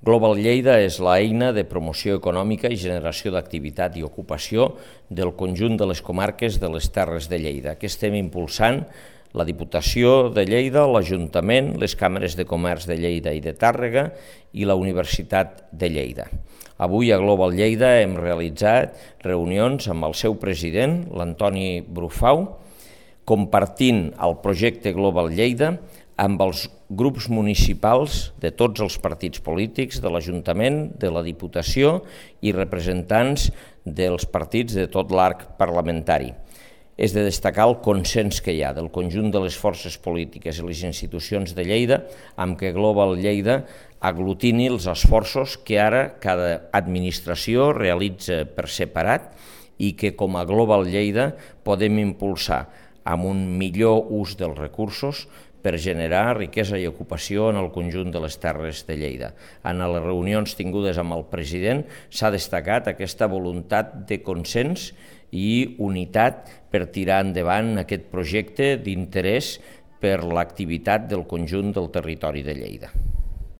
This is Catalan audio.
Global Lleida és l'eina de promoció econòmica i generació d'activitat i ocupació del conjunt de les comarques de les Terres de Lleida, que estem impulsant la Diputació de Lleida, l'Ajuntament, les Càmeres de Comerç de Lleida i de Tàrrega i la Universitat de Lleida. Avui a Global Lleida hem realitzat reunions amb el seu president, l'Antoni Brufau, compartint el projecte Global Lleida amb els grups municipals de tots els partits polítics, de l'Ajuntament, de la Diputació i representants dels partits de tot l'arc parlamentari. És de destacar el consens que hi ha del conjunt de les forces polítiques i les institucions de Lleida amb què Global Lleida aglutini els esforços que ara cada administració realitza per separat i que com a Global Lleida podem impulsar amb un millor ús dels recursos per generar riquesa i ocupació en el conjunt de les Terres de Lleida. En les reunions tingudes amb el president s'ha destacat aquesta voluntat de consens i unitat per tirar endavant aquest projecte d'interès per l'activitat del conjunt del territori de Lleida.